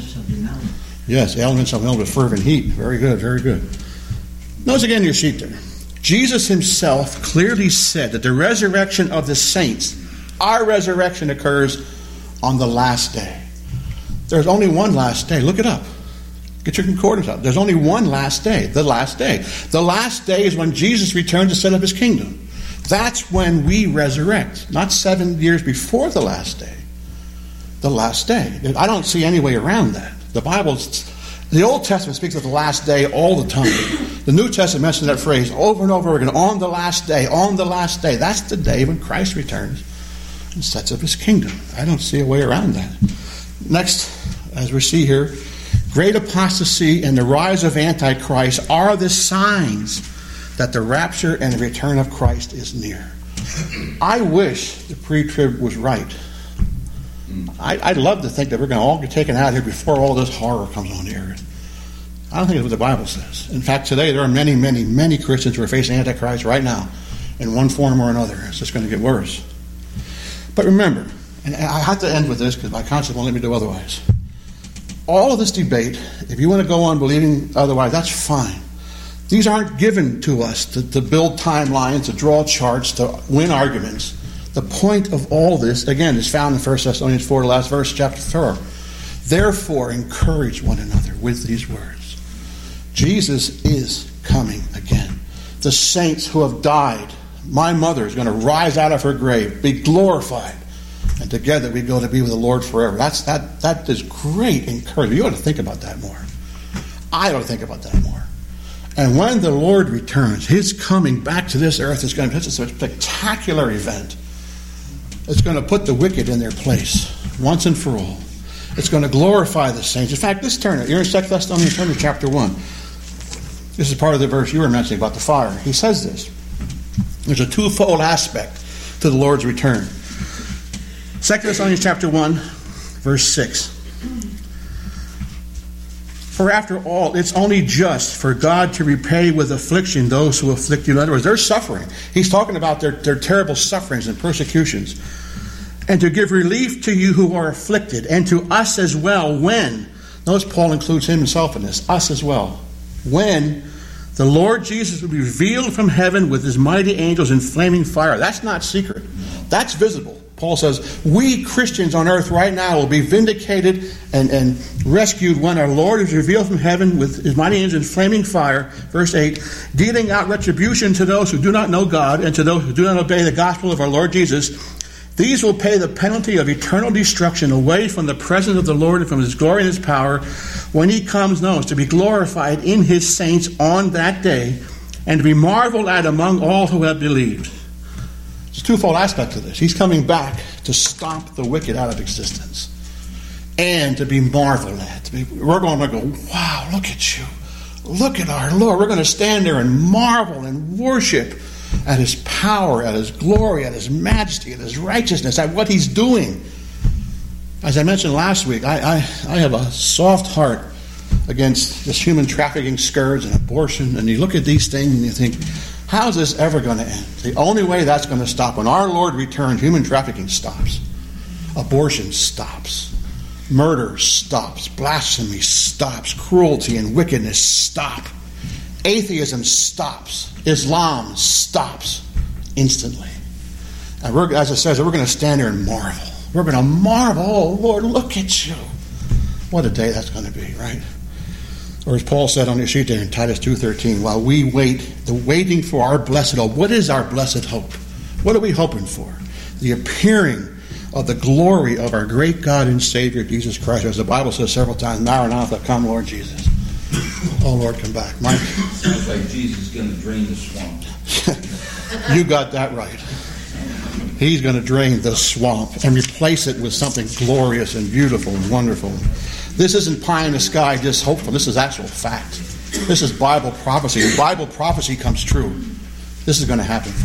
Yes, elements of melt with fervent heat. Very good, very good. Notice again your sheet there. Jesus himself clearly said that the resurrection of the saints, our resurrection, occurs on the last day. There's only one last day. Look it up. Get your concordance out. There's only one last day. The last day. The last day is when Jesus returns to set up his kingdom. That's when we resurrect. Not seven years before the last day. The last day. I don't see any way around that. The Bible's... The Old Testament speaks of the last day all the time. The New Testament mentions that phrase over and over again. On the last day. On the last day. That's the day when Christ returns and sets up his kingdom. I don't see a way around that. Next, as we see here, great apostasy and the rise of Antichrist are the signs that the rapture and the return of Christ is near. I wish the pre-trib was right. I, I'd love to think that we're going to all get taken out of here before all this horror comes on the earth. I don't think it's what the Bible says. In fact, today there are many, many, many Christians who are facing Antichrist right now in one form or another. It's just going to get worse. But remember, and I have to end with this because my conscience won't let me do otherwise. All of this debate, if you want to go on believing otherwise, that's fine. These aren't given to us to, to build timelines, to draw charts, to win arguments. The point of all this, again, is found in First Thessalonians four, the last verse, chapter four. Therefore, encourage one another with these words. Jesus is coming again. The saints who have died, my mother is going to rise out of her grave, be glorified, and together we go to be with the Lord forever. That's that. That is great encouragement. You ought to think about that more. I ought to think about that more. And when the Lord returns, his coming back to this earth is going to be such a spectacular event. It's going to put the wicked in their place once and for all. It's going to glorify the saints. In fact, let's turn it. You're in Second Thessalonians, turn to chapter one. This is part of the verse you were mentioning about the fire. He says this. There's a twofold aspect to the Lord's return. Second Thessalonians chapter one, verse six. For after all, it's only just for God to repay with affliction those who afflict you. In other words, they're suffering. He's talking about their, their terrible sufferings and persecutions. And to give relief to you who are afflicted, and to us as well when, notice Paul includes himself in this, us as well, when the Lord Jesus will be revealed from heaven with his mighty angels in flaming fire. That's not secret. That's visible. Paul says, we Christians on earth right now will be vindicated and, and rescued when our Lord is revealed from heaven with his mighty angels in flaming fire. Verse eight, dealing out retribution to those who do not know God and to those who do not obey the gospel of our Lord Jesus. These will pay the penalty of eternal destruction away from the presence of the Lord and from his glory and his power when he comes, knows, to be glorified in his saints on that day and to be marveled at among all who have believed. It's a twofold aspect to this. He's coming back to stomp the wicked out of existence and to be marveled at. To be, we're going to go, wow, look at you. Look at our Lord. We're going to stand there and marvel and worship at his power, at his glory, at his majesty, at his righteousness, at what he's doing. As I mentioned last week, I, I, I have a soft heart against this human trafficking scourge and abortion. And you look at these things and you think, how's this ever going to end? The only way that's going to stop, when our Lord returns, human trafficking stops. Abortion stops. Murder stops. Blasphemy stops. Cruelty and wickedness stop. Atheism stops. Islam stops instantly. And we're, as it says, we're going to stand there and marvel. We're going to marvel. Oh, Lord, look at you. What a day that's going to be, right? Or as Paul said on your sheet there in Titus two thirteen, while we wait, the waiting for our blessed hope. What is our blessed hope? What are we hoping for? The appearing of the glory of our great God and Savior, Jesus Christ. As the Bible says several times, Maranatha, come Lord Jesus. Oh, Lord, come back. Mike? Sounds like Jesus is going to drain the swamp. You got that right. He's going to drain the swamp and replace it with something glorious and beautiful and wonderful. This isn't pie in the sky, just hopeful. This is actual fact. This is Bible prophecy. If Bible prophecy comes true, this is going to happen,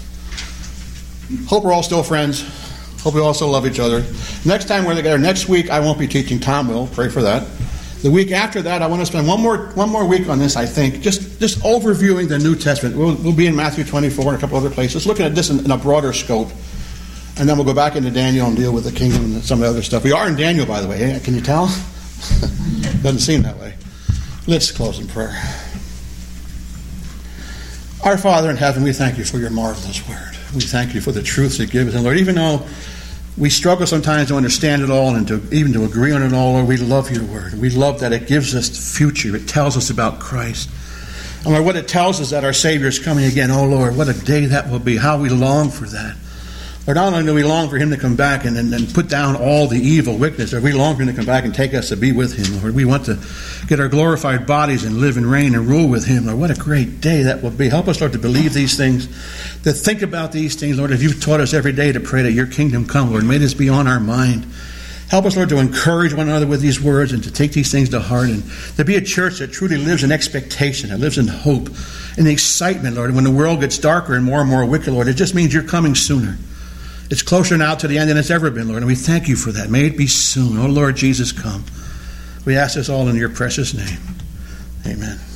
folks. Hope we're all still friends. Hope we all still love each other. Next time we're together, next week, I won't be teaching. Tom will. Pray for that. The week after that, I want to spend one more one more week on this, I think, just, just overviewing the New Testament. We'll, we'll be in Matthew twenty-four and a couple other places, looking at this in, in a broader scope. And then we'll go back into Daniel and deal with the kingdom and some of the other stuff. We are in Daniel, by the way. Can you tell? Doesn't seem that way. Let's close in prayer. Our Father in heaven, we thank you for your marvelous word. We thank you for the truths it gives. And Lord, even though we struggle sometimes to understand it all and to even to agree on it all, Lord, we love your word. We love that it gives us the future. It tells us about Christ. And Lord, what it tells us that our Savior is coming again. Oh, Lord, what a day that will be. How we long for that. Lord, not only do we long for him to come back and, and, and put down all the evil wickedness, or we long for him to come back and take us to be with him, Lord. We want to get our glorified bodies and live and reign and rule with him, Lord. What a great day that will be. Help us, Lord, to believe these things, to think about these things, Lord. If you've taught us every day to pray that your kingdom come, Lord, may this be on our mind. Help us, Lord, to encourage one another with these words and to take these things to heart and to be a church that truly lives in expectation, that lives in hope, in the excitement, Lord. When the world gets darker and more and more wicked, Lord, it just means you're coming sooner. It's closer now to the end than it's ever been, Lord, and we thank you for that. May it be soon. Oh, Lord Jesus, come. We ask this all in your precious name. Amen.